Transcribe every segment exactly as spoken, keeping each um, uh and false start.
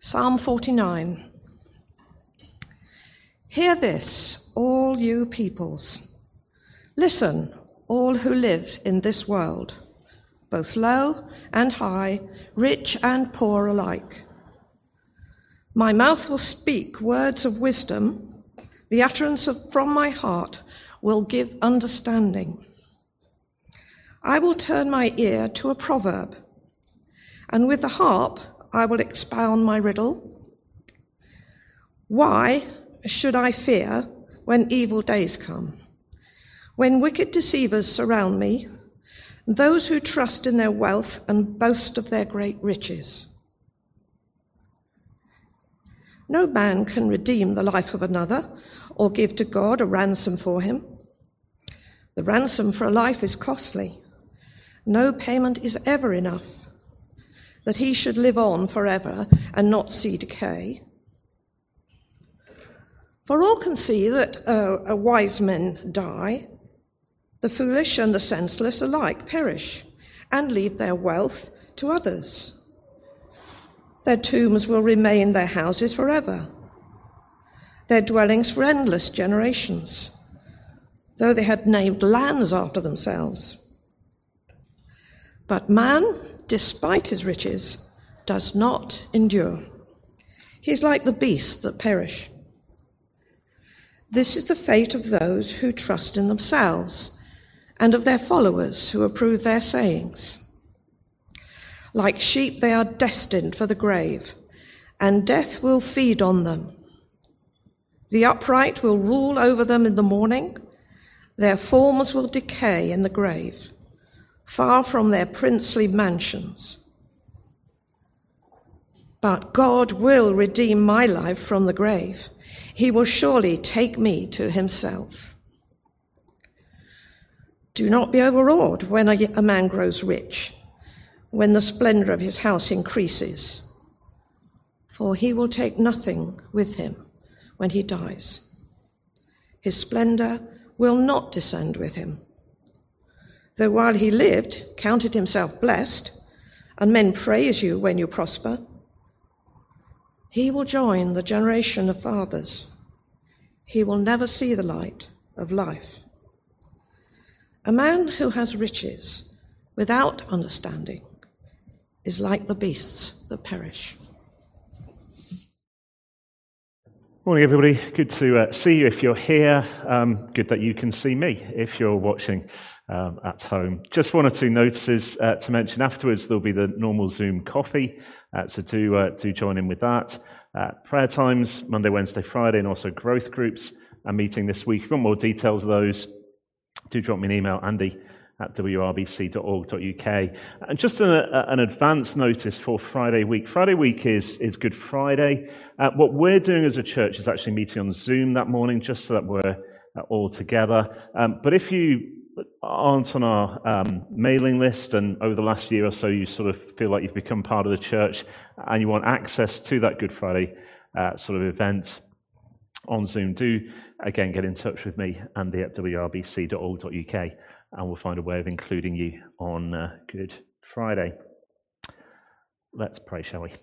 Psalm forty-nine. Hear this, all you peoples. Listen, all who live in this world, both low and high, rich and poor alike. My mouth will speak words of wisdom. The utterance of, from my heart will give understanding. I will turn my ear to a proverb, and with the harp I will expound my riddle. Why should I fear when evil days come, when wicked deceivers surround me, those who trust in their wealth and boast of their great riches? No man can redeem the life of another or give to God a ransom for him. The ransom for a life is costly. No payment is ever enough, that he should live on forever and not see decay. For all can see that uh, wise men die, the foolish and the senseless alike perish and leave their wealth to others. Their tombs will remain their houses forever, their dwellings for endless generations, though they had named lands after themselves. But man, despite his riches, does not endure. He is like the beasts that perish. This is the fate of those who trust in themselves and of their followers who approve their sayings. Like sheep, they are destined for the grave, and death will feed on them. The upright will rule over them in the morning. Their forms will decay in the grave, far from their princely mansions. But God will redeem my life from the grave. He will surely take me to himself. Do not be overawed when a man grows rich, when the splendor of his house increases, for he will take nothing with him when he dies. His splendor will not descend with him. Though while he lived, counted himself blessed, and men praise you when you prosper, he will join the generation of fathers. He will never see the light of life. A man who has riches without understanding is like the beasts that perish. Morning, everybody. Good to uh, see you if you're here. Um, good that you can see me if you're watching um, at home. Just one or two notices uh, to mention. Afterwards, there'll be the normal Zoom coffee, uh, so do, uh, do join in with that. Uh, prayer times, Monday, Wednesday, Friday, and also growth groups are meeting this week. If you want more details of those, do drop me an email, andy at w r b c dot org dot u k. And just an, an advance notice for Friday week. Friday week is, is Good Friday. Uh, what we're doing as a church is actually meeting on Zoom that morning, just so that we're uh, all together. Um, but if you aren't on our um, mailing list, and over the last year or so you sort of feel like you've become part of the church and you want access to that Good Friday uh, sort of event on Zoom, do again get in touch with me, andy at w r b c dot org dot u k, and we'll find a way of including you on uh, Good Friday. Let's pray, shall we?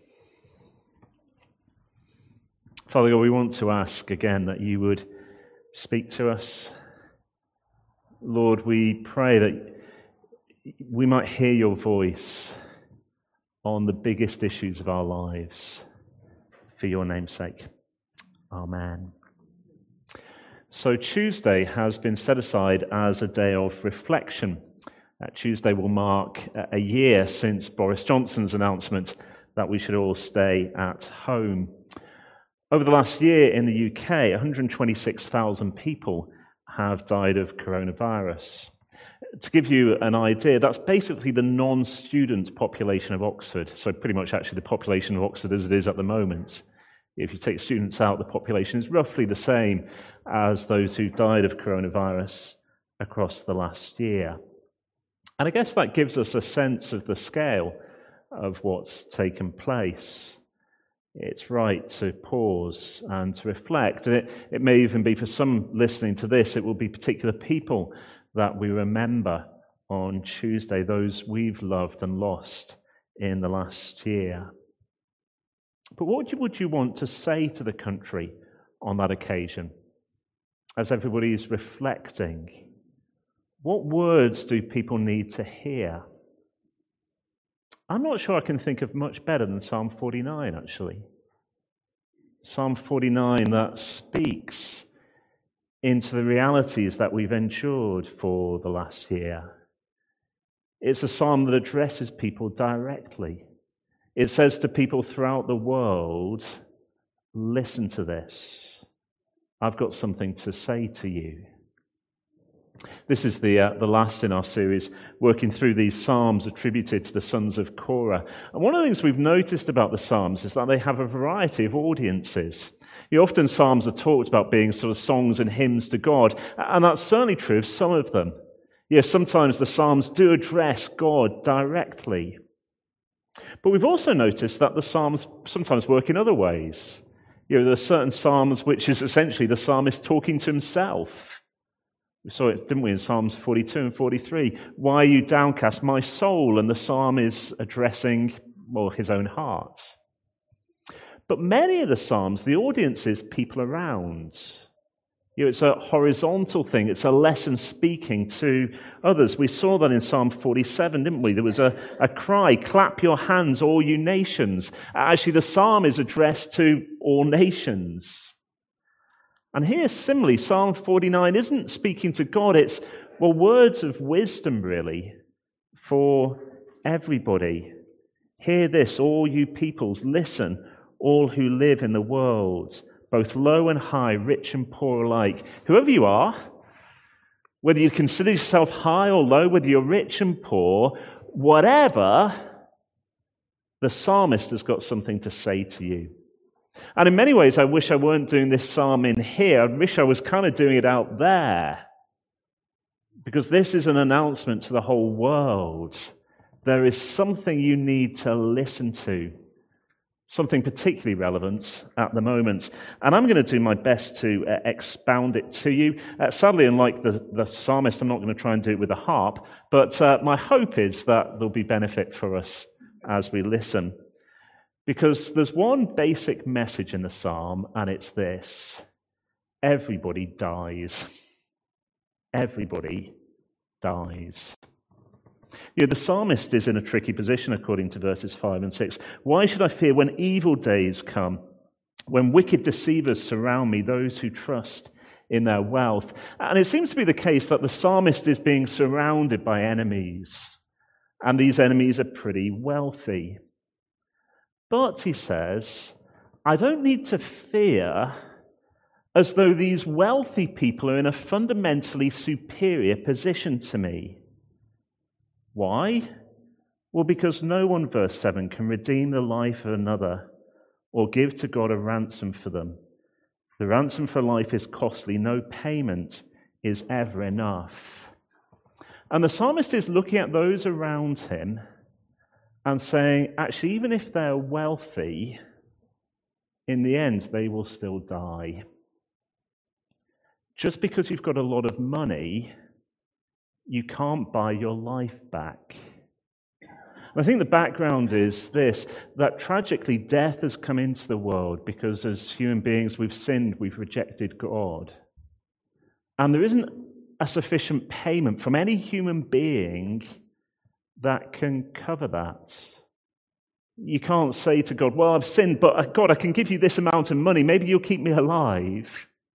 Father God, we want to ask again that you would speak to us. Lord, we pray that we might hear your voice on the biggest issues of our lives, for your name's sake. Amen. So Tuesday has been set aside as a day of reflection. Uh, Tuesday will mark a year since Boris Johnson's announcement that we should all stay at home. Over the last year in the U K, one hundred twenty-six thousand people have died of coronavirus. To give you an idea, that's basically the non-student population of Oxford, so pretty much actually the population of Oxford as it is at the moment. If you take students out, the population is roughly the same as those who died of coronavirus across the last year. And I guess that gives us a sense of the scale of what's taken place. It's right to pause and to reflect. And it, it may even be, for some listening to this, it will be particular people that we remember on Tuesday, those we've loved and lost in the last year. But what would you want to say to the country on that occasion? As everybody is reflecting, what words do people need to hear? I'm not sure I can think of much better than Psalm forty-nine, actually. Psalm forty-nine that speaks into the realities that we've endured for the last year. It's a psalm that addresses people directly. It says to people throughout the world, listen to this. I've got something to say to you. This is the uh, the last in our series, working through these psalms attributed to the sons of Korah. And one of the things we've noticed about the psalms is that they have a variety of audiences. You know, often psalms are talked about being sort of songs and hymns to God, and that's certainly true of some of them. Yes, sometimes the psalms do address God directly. But we've also noticed that the psalms sometimes work in other ways. You know, there are certain psalms which is essentially the psalmist talking to himself. We saw it, didn't we, in Psalms forty-two and forty-three. Why are you downcast, my soul? And the psalm is addressing, well, his own heart. But many of the psalms, the audience is people around. You know, it's a horizontal thing. It's a lesson speaking to others. We saw that in Psalm forty-seven, didn't we? There was a, a cry, clap your hands, all you nations. Actually, the psalm is addressed to all nations. And here, similarly, Psalm forty-nine isn't speaking to God. It's, well, words of wisdom, really, for everybody. Hear this, all you peoples. Listen, all who live in the world, both low and high, rich and poor alike. Whoever you are, whether you consider yourself high or low, whether you're rich and poor, whatever, the psalmist has got something to say to you. And in many ways, I wish I weren't doing this psalm in here. I wish I was kind of doing it out there. Because this is an announcement to the whole world. There is something you need to listen to. Something particularly relevant at the moment. And I'm going to do my best to uh, expound it to you. Uh, sadly, unlike the, the psalmist, I'm not going to try and do it with a harp. But uh, my hope is that there'll be benefit for us as we listen. Because there's one basic message in the psalm, and it's this. Everybody dies. Everybody dies. You know, the psalmist is in a tricky position according to verses five and six. Why should I fear when evil days come, when wicked deceivers surround me, those who trust in their wealth? And it seems to be the case that the psalmist is being surrounded by enemies, and these enemies are pretty wealthy. But, he says, I don't need to fear as though these wealthy people are in a fundamentally superior position to me. Why? Well, because no one, verse seven, can redeem the life of another or give to God a ransom for them. The ransom for life is costly. No payment is ever enough. And the psalmist is looking at those around him and saying, actually, even if they're wealthy, in the end, they will still die. Just because you've got a lot of money, you can't buy your life back. And I think the background is this, that tragically death has come into the world because as human beings we've sinned, we've rejected God. And there isn't a sufficient payment from any human being that can cover that. You can't say to God, well, I've sinned, but God, I can give you this amount of money. Maybe you'll keep me alive.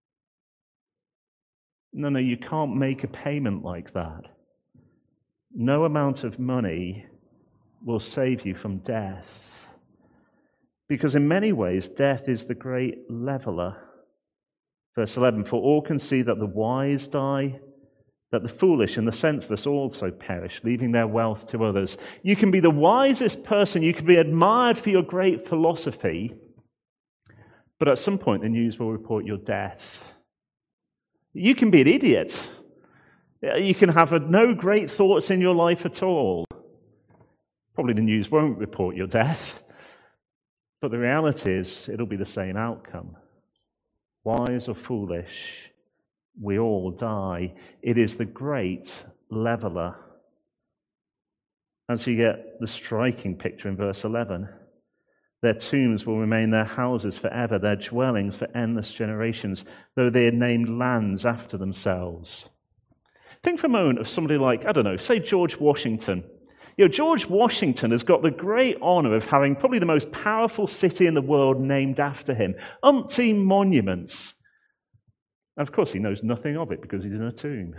No, no, you can't make a payment like that. No amount of money will save you from death. Because in many ways, death is the great leveler. Verse eleven, for all can see that the wise die, that the foolish and the senseless also perish, leaving their wealth to others. You can be the wisest person, you can be admired for your great philosophy, but at some point the news will report your death. You can be an idiot. You can have no great thoughts in your life at all. Probably the news won't report your death, but the reality is it'll be the same outcome. Wise or foolish, we all die. It is the great leveler. And so you get the striking picture in verse eleven. Their tombs will remain their houses forever, their dwellings for endless generations, though they are named lands after themselves. Think for a moment of somebody like, I don't know, say George Washington. You know, George Washington has got the great honor of having probably the most powerful city in the world named after him. Umpteen monuments. And of course, he knows nothing of it because he's in a tomb.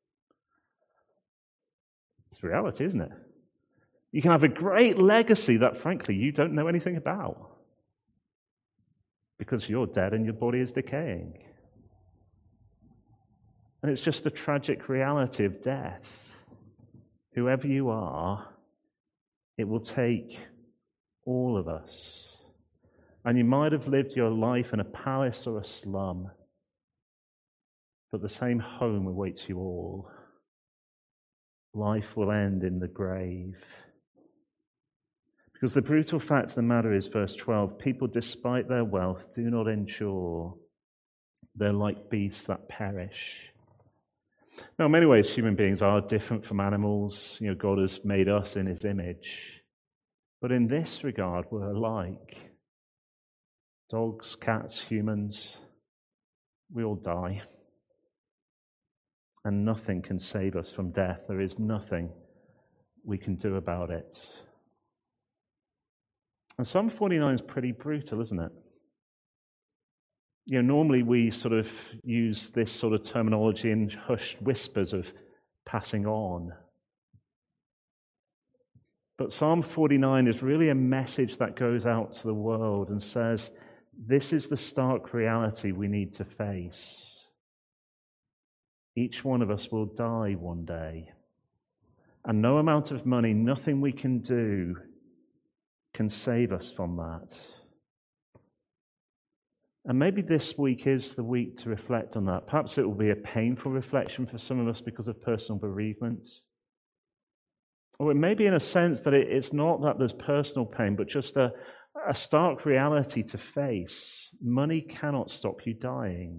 It's reality, isn't it? You can have a great legacy that, frankly, you don't know anything about because you're dead and your body is decaying. And it's just the tragic reality of death. Whoever you are, it will take all of us. And you might have lived your life in a palace or a slum, but the same home awaits you all. Life will end in the grave. Because the brutal fact of the matter is, verse twelve, people, despite their wealth, do not endure. They're like beasts that perish. Now, in many ways, human beings are different from animals. You know, God has made us in his image. But in this regard, we're alike. Dogs, cats, humans, we all die. And nothing can save us from death. There is nothing we can do about it. And Psalm forty-nine is pretty brutal, isn't it? You know, normally we sort of use this sort of terminology in hushed whispers of passing on. But Psalm forty-nine is really a message that goes out to the world and says, this is the stark reality we need to face. Each one of us will die one day. And no amount of money, nothing we can do can save us from that. And maybe this week is the week to reflect on that. Perhaps it will be a painful reflection for some of us because of personal bereavement. Or it may be in a sense that it, it's not that there's personal pain, but just a, a stark reality to face. Money cannot stop you dying.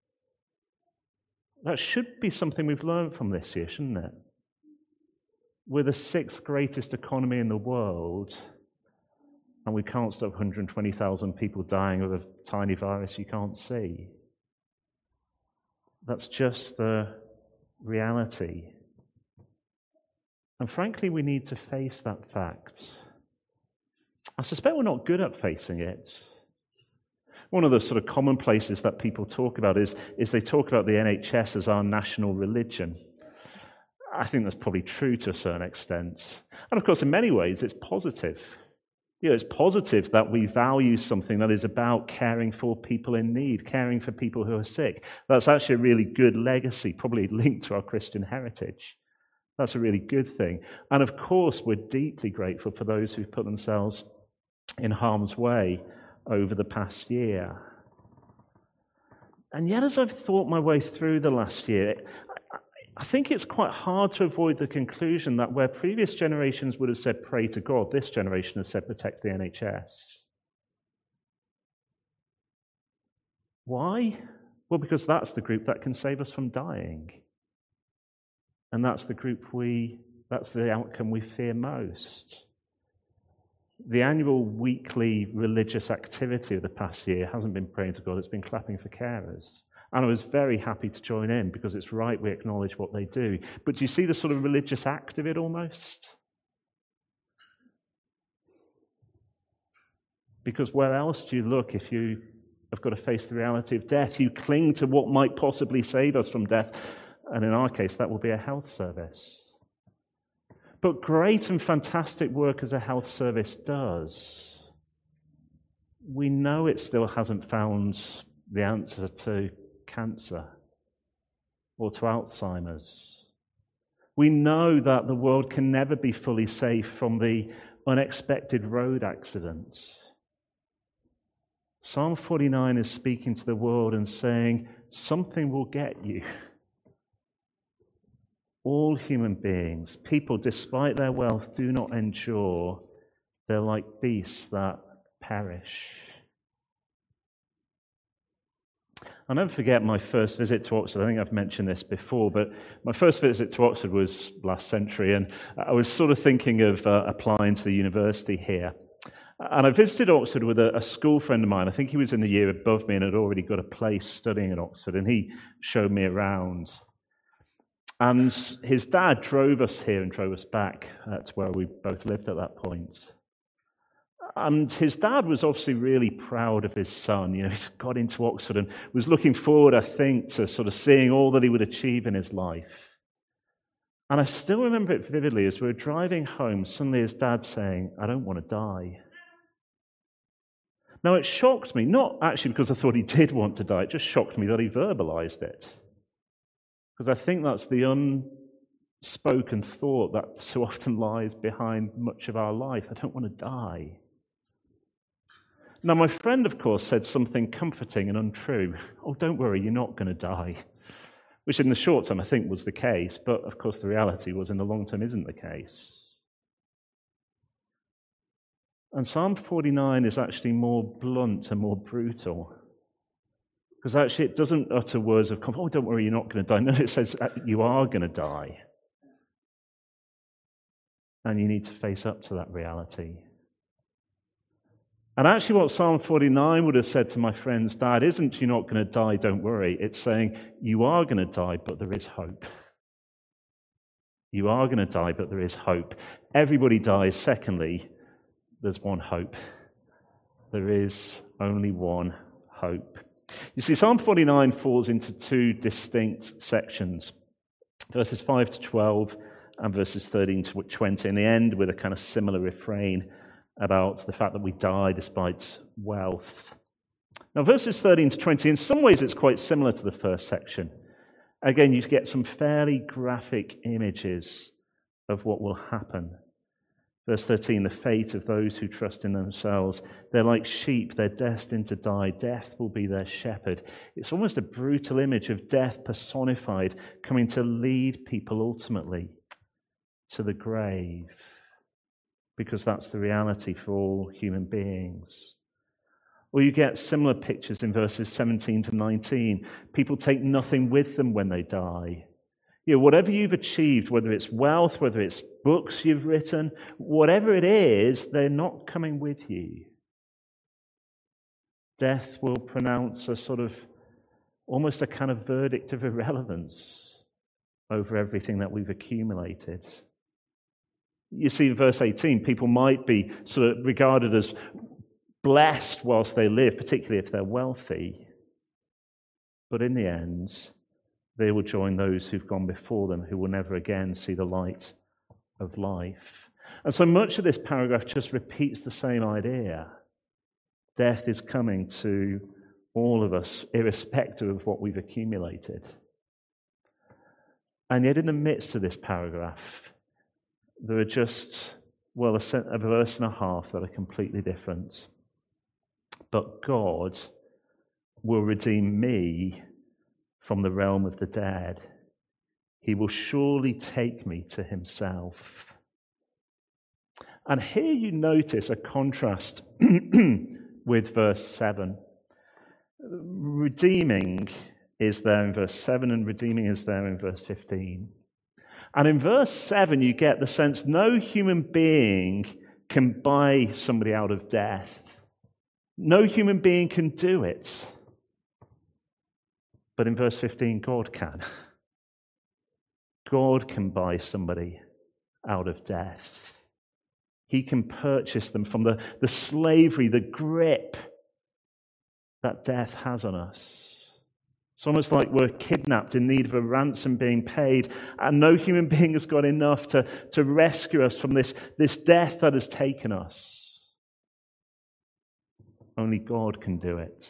That should be something we've learned from this year, shouldn't it? We're the sixth greatest economy in the world, and we can't stop one hundred twenty thousand people dying of a tiny virus you can't see. That's just the reality. And frankly, we need to face that fact. I suspect we're not good at facing it. One of the sort of commonplaces that people talk about is, is they talk about the N H S as our national religion. I think that's probably true to a certain extent. And of course, in many ways, it's positive. You know, it's positive that we value something that is about caring for people in need, caring for people who are sick. That's actually a really good legacy, probably linked to our Christian heritage. That's a really good thing. And of course, we're deeply grateful for those who've put themselves in harm's way over the past year. And yet, as I've thought my way through the last year, I think it's quite hard to avoid the conclusion that where previous generations would have said pray to God, this generation has said protect the N H S. Why? Well, because that's the group that can save us from dying. And that's the group we, that's the outcome we fear most. The annual weekly religious activity of the past year hasn't been praying to God, it's been clapping for carers. And I was very happy to join in because it's right we acknowledge what they do. But do you see the sort of religious act of it almost? Because where else do you look if you have got to face the reality of death? You cling to what might possibly save us from death. And in our case, that will be a health service. But great and fantastic work as a health service does, we know it still hasn't found the answer to cancer or to Alzheimer's. We know that the world can never be fully safe from the unexpected road accidents. Psalm forty-nine is speaking to the world and saying, something will get you. All human beings, people, despite their wealth, do not endure. They're like beasts that perish. I'll never forget my first visit to Oxford. I think I've mentioned this before, but my first visit to Oxford was last century, and I was sort of thinking of uh, applying to the university here. And I visited Oxford with a, a school friend of mine. I think he was in the year above me and had already got a place studying at Oxford, and he showed me around. And his dad drove us here and drove us back uh, to where we both lived at that point. And his dad was obviously really proud of his son. You know, he's got into Oxford and was looking forward, I think, to sort of seeing all that he would achieve in his life. And I still remember it vividly as we were driving home, suddenly his dad saying, "I don't want to die." Now, it shocked me, not actually because I thought he did want to die, it just shocked me that he verbalized it. Because I think that's the unspoken thought that so often lies behind much of our life. I don't want to die. Now, my friend, of course, said something comforting and untrue. "Oh, don't worry, you're not going to die." Which in the short term, I think, was the case. But, of course, the reality was in the long term isn't the case. And Psalm forty-nine is actually more blunt and more brutal. Because actually it doesn't utter words of comfort. "Oh, don't worry, you're not going to die." No, it says you are going to die. And you need to face up to that reality. And actually what Psalm forty-nine would have said to my friend's dad isn't "you're not going to die, don't worry." It's saying you are going to die, but there is hope. You are going to die, but there is hope. Everybody dies. Secondly, there's one hope. There is only one hope. You see, Psalm forty-nine falls into two distinct sections. Verses five to twelve and verses thirteen to twenty. In the end, with a kind of similar refrain about the fact that we die despite wealth. Now, verses thirteen to twenty, in some ways it's quite similar to the first section. Again, you get some fairly graphic images of what will happen. Verse thirteen, the fate of those who trust in themselves. They're like sheep, they're destined to die. Death will be their shepherd. It's almost a brutal image of death personified, coming to lead people ultimately to the grave. Because that's the reality for all human beings. Or you get similar pictures in verses seventeen to nineteen. People take nothing with them when they die. You know, whatever you've achieved, whether it's wealth, whether it's books you've written, whatever it is, they're not coming with you. Death will pronounce a sort of, almost a kind of verdict of irrelevance over everything that we've accumulated. You see, in verse eighteen, people might be sort of regarded as blessed whilst they live, particularly if they're wealthy. But in the end, they will join those who've gone before them, who will never again see the light of life. And so much of this paragraph just repeats the same idea. Death is coming to all of us, irrespective of what we've accumulated. And yet in the midst of this paragraph, there are just, well, a, a verse and a half that are completely different. But God will redeem me from the realm of the dead. He will surely take me to himself. And here you notice a contrast with verse seven. Redeeming is there in verse seven, and redeeming is there in verse fifteen. And in verse seven, you get the sense no human being can buy somebody out of death. No human being can do it. But in verse fifteen, God can. God can buy somebody out of death. He can purchase them from the, the slavery, the grip that death has on us. It's almost like we're kidnapped in need of a ransom being paid, and no human being has got enough to, to rescue us from this, this death that has taken us. Only God can do it.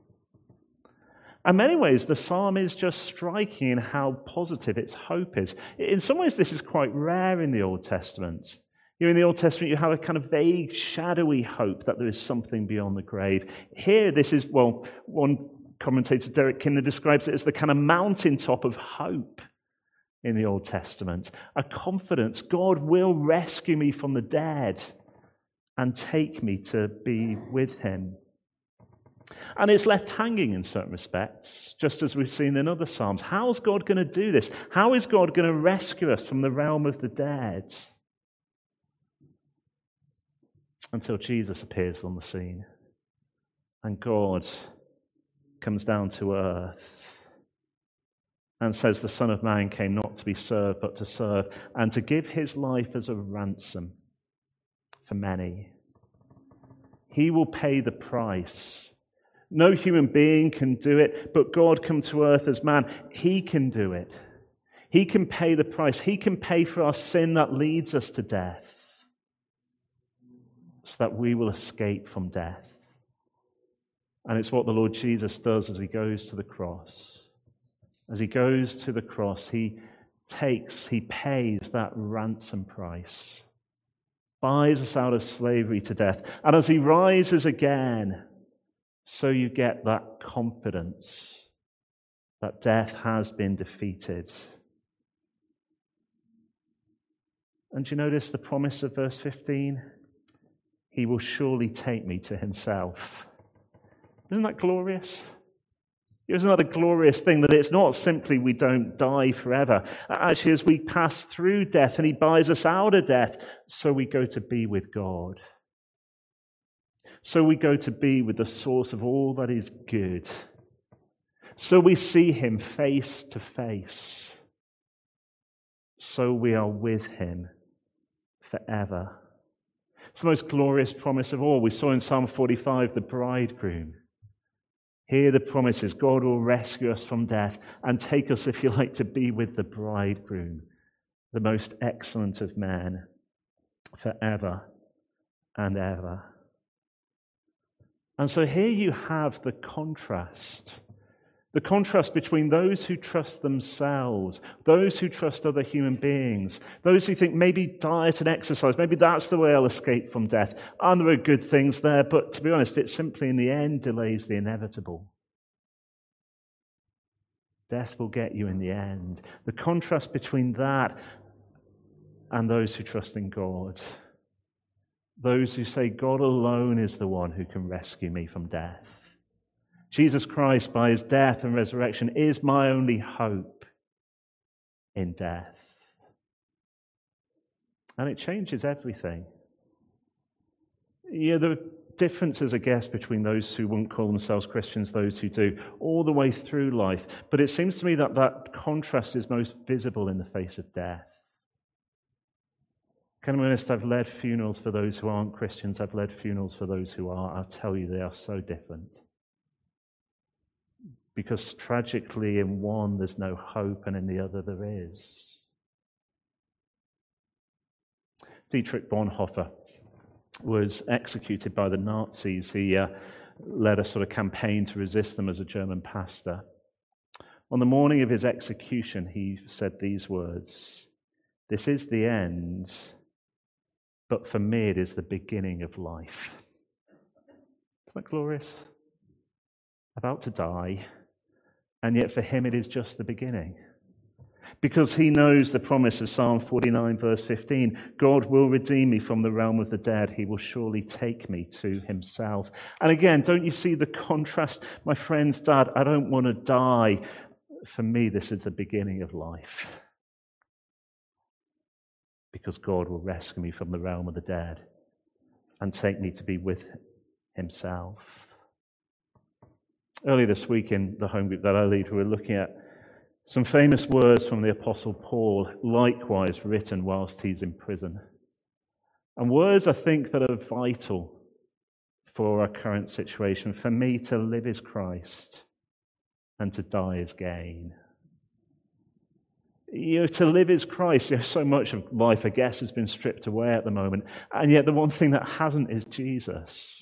In many ways, the psalm is just striking in how positive its hope is. In some ways, this is quite rare in the Old Testament. You know, in the Old Testament, you have a kind of vague, shadowy hope that there is something beyond the grave. Here, this is, well, one commentator, Derek Kidner, describes it as the kind of mountaintop of hope in the Old Testament. A confidence, God will rescue me from the dead and take me to be with him. And it's left hanging in certain respects, just as we've seen in other psalms. How's God going to do this? How is God going to rescue us from the realm of the dead? until Jesus appears on the scene and God comes down to earth and says the Son of Man came not to be served but to serve and to give his life as a ransom for many. He will pay the price. No human being can do it, but God come to earth as man. He can do it. He can pay the price. He can pay for our sin that leads us to death so that we will escape from death. And it's what the Lord Jesus does as he goes to the cross. As he goes to the cross, he takes, he pays that ransom price, buys us out of slavery to death. And as he rises again, so you get that confidence that death has been defeated. And do you notice the promise of verse fifteen? He will surely take me to himself. Isn't that glorious? Isn't that a glorious thing, that it's not simply we don't die forever. Actually, as we pass through death and he buys us out of death, so we go to be with God. So we go to be with the source of all that is good. So we see him face to face. So we are with him forever. It's the most glorious promise of all. We saw in Psalm forty-five, the bridegroom. Here the promise is God will rescue us from death and take us, if you like, to be with the bridegroom, the most excellent of men, forever and ever. And so here you have the contrast. The contrast between those who trust themselves, those who trust other human beings, those who think maybe diet and exercise, maybe that's the way I'll escape from death. And there are good things there, but to be honest, it simply in the end delays the inevitable. Death will get you in the end. The contrast between that and those who trust in God. Those who say God alone is the one who can rescue me from death. Jesus Christ, by his death and resurrection, is my only hope in death. And it changes everything. Yeah, there are differences, I guess, between those who wouldn't call themselves Christians, those who do, all the way through life. But it seems to me that that contrast is most visible in the face of death. Can I be honest, I've led funerals for those who aren't Christians. I've led funerals for those who are. I'll tell you, they are so different. Because tragically, in one there's no hope, and in the other there is. Dietrich Bonhoeffer was executed by the Nazis. He uh, led a sort of campaign to resist them as a German pastor. On the morning of his execution, he said these words, "This is the end, but for me it is the beginning of life." Isn't that glorious? About to die. And yet for him it is just the beginning. Because he knows the promise of Psalm forty-nine verse fifteen, God will redeem me from the realm of the dead. He will surely take me to himself. And again, don't you see the contrast? My friends, Dad, I don't want to die. For me, this is the beginning of life. Because God will rescue me from the realm of the dead and take me to be with himself. Earlier this week in the home group that I lead, we were looking at some famous words from the Apostle Paul, likewise written whilst he's in prison. And words, I think, that are vital for our current situation. For me, to live is Christ, and to die is gain. You know, to live is Christ. You know, so much of life, I guess, has been stripped away at the moment. And yet the one thing that hasn't is Jesus.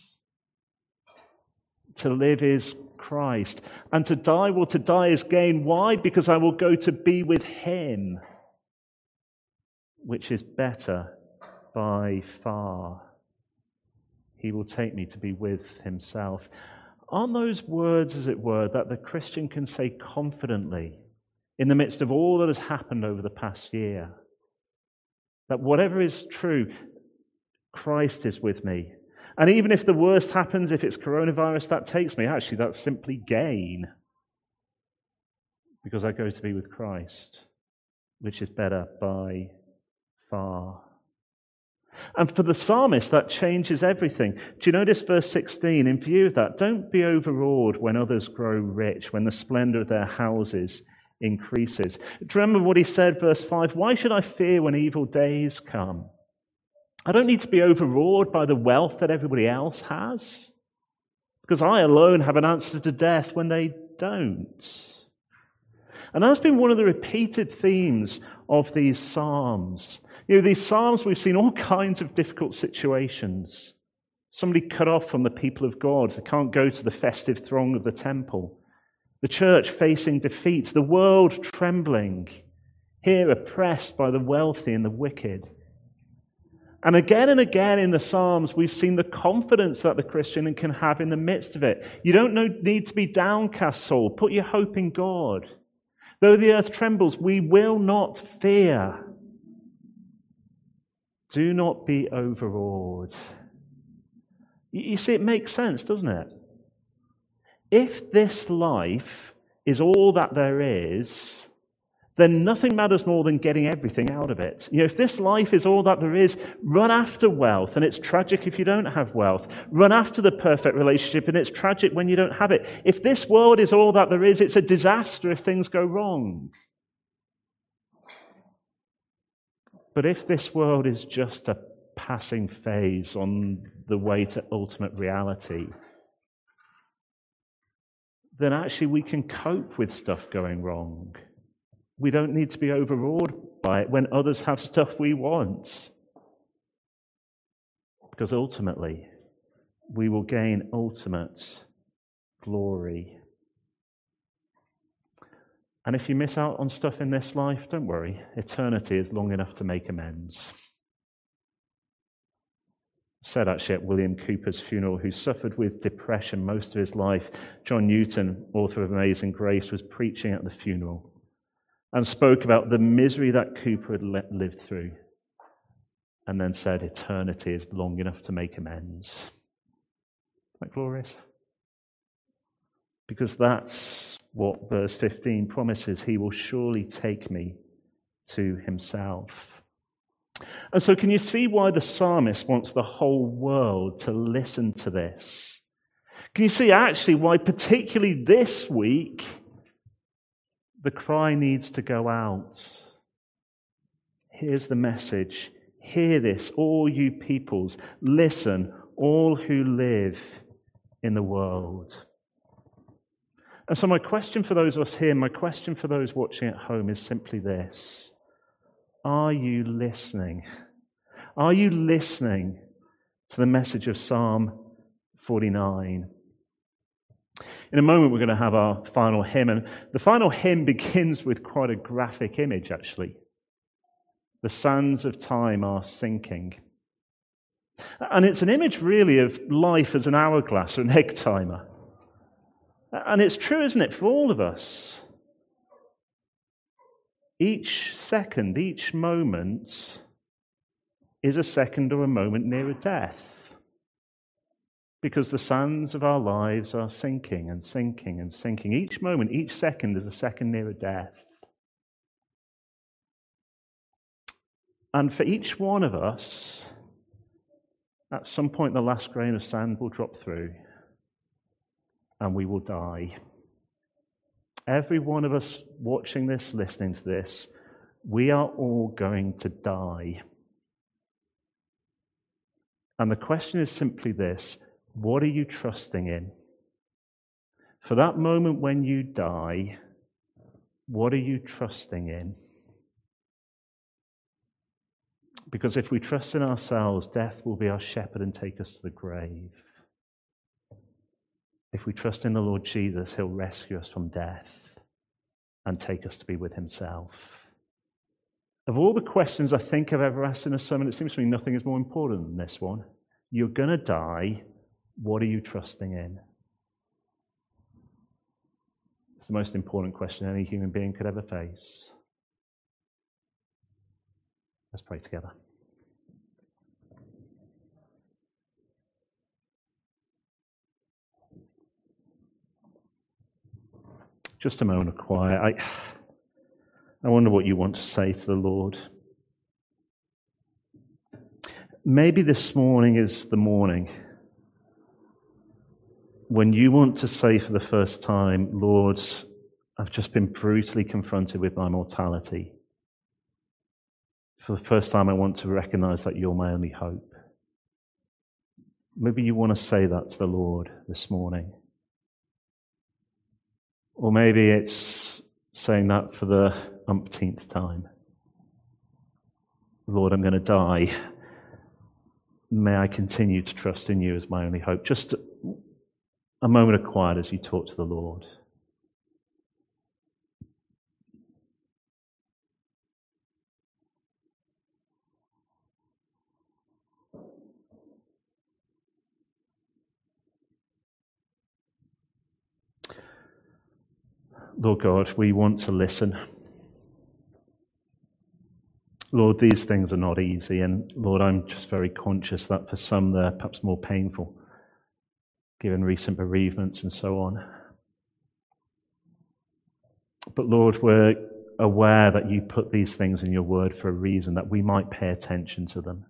To live is Christ. And to die, well, to die is gain. Why? Because I will go to be with him, which is better by far. He will take me to be with himself. Aren't those words, as it were, that the Christian can say confidently in the midst of all that has happened over the past year? That whatever is true, Christ is with me. And even if the worst happens, if it's coronavirus, that takes me. Actually, that's simply gain. Because I go to be with Christ, which is better by far. And for the psalmist, that changes everything. Do you notice verse sixteen? In view of that, don't be overawed when others grow rich, when the splendor of their houses increases. Do you remember what he said, verse five? Why should I fear when evil days come? I don't need to be overawed by the wealth that everybody else has, because I alone have an answer to death when they don't. And that's been one of the repeated themes of these psalms. You know, these psalms, we've seen all kinds of difficult situations. Somebody cut off from the people of God. They can't go to the festive throng of the temple. The church facing defeat. The world trembling. Here oppressed by the wealthy and the wicked. And again and again in the Psalms, we've seen the confidence that the Christian can have in the midst of it. You don't need to be downcast, soul. Put your hope in God. Though the earth trembles, we will not fear. Do not be overawed. You see, it makes sense, doesn't it? If this life is all that there is, then nothing matters more than getting everything out of it. You know, if this life is all that there is, run after wealth, and it's tragic if you don't have wealth. Run after the perfect relationship, and it's tragic when you don't have it. If this world is all that there is, it's a disaster if things go wrong. But if this world is just a passing phase on the way to ultimate reality, then actually we can cope with stuff going wrong. We don't need to be overawed by it when others have stuff we want. Because ultimately, we will gain ultimate glory. And if you miss out on stuff in this life, don't worry. Eternity is long enough to make amends. Said actually at William Cooper's funeral, who suffered with depression most of his life. John Newton, author of Amazing Grace, was preaching at the funeral and spoke about the misery that Cooper had lived through, and then said, eternity is long enough to make amends. Isn't that glorious? Because that's what verse fifteen promises. He will surely take me to himself. And so can you see why the psalmist wants the whole world to listen to this? Can you see actually why particularly this week the cry needs to go out? Here's the message. Hear this, all you peoples. Listen, all who live in the world. And so my question for those of us here, my question for those watching at home is simply this. Are you listening? Are you listening to the message of Psalm forty-nine? In a moment, we're going to have our final hymn, and the final hymn begins with quite a graphic image, actually. The sands of time are sinking. And it's an image, really, of life as an hourglass or an egg timer. And it's true, isn't it, for all of us? Each second, each moment is a second or a moment nearer death. Because the sands of our lives are sinking and sinking and sinking. Each moment, each second is a second nearer death. And for each one of us, at some point the last grain of sand will drop through and we will die. Every one of us watching this, listening to this, we are all going to die. And the question is simply this. What are you trusting in? For that moment when you die, what are you trusting in? Because if we trust in ourselves, death will be our shepherd and take us to the grave. If we trust in the Lord Jesus, he'll rescue us from death and take us to be with himself. Of all the questions I think I've ever asked in a sermon, it seems to me nothing is more important than this one. You're going to die. What are you trusting in? It's the most important question any human being could ever face. Let's pray together. Just a moment of quiet. I, I wonder what you want to say to the Lord. maybe this morning is the morning when you want to say for the first time, Lord, I've just been brutally confronted with my mortality. For the first time, I want to recognize that you're my only hope. Maybe you want to say that to the Lord this morning. Or maybe it's saying that for the umpteenth time. Lord, I'm going to die. May I continue to trust in you as my only hope. Just a moment of quiet as you talk to the Lord. Lord God, we want to listen. Lord, these things are not easy, and Lord, I'm just very conscious that for some they're perhaps more painful, given recent bereavements and so on. But Lord, we're aware that you put these things in your word for a reason, that we might pay attention to them.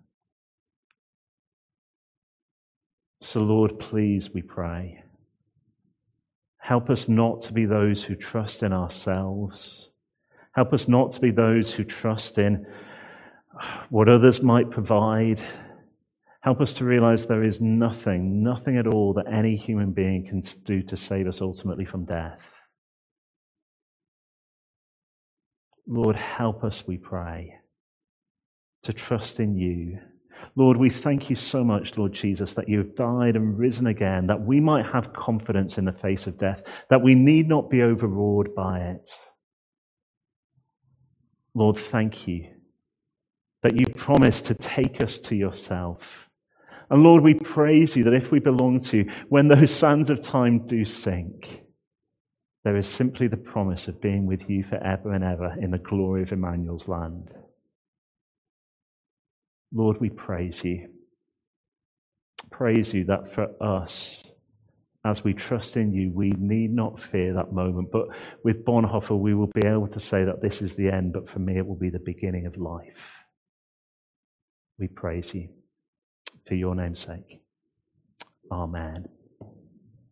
So Lord, please, we pray, help us not to be those who trust in ourselves. Help us not to be those who trust in what others might provide. Help us to realize there is nothing, nothing at all that any human being can do to save us ultimately from death. Lord, help us, we pray, to trust in you. Lord, we thank you so much, Lord Jesus, that you have died and risen again, that we might have confidence in the face of death, that we need not be overawed by it. Lord, thank you that you promised to take us to yourself. And Lord, we praise you that if we belong to you, when those sands of time do sink, there is simply the promise of being with you forever and ever in the glory of Emmanuel's land. Lord, we praise you. Praise you that for us, as we trust in you, we need not fear that moment. But with Bonhoeffer, we will be able to say that this is the end, but for me it will be the beginning of life. We praise you for your name's sake. Amen.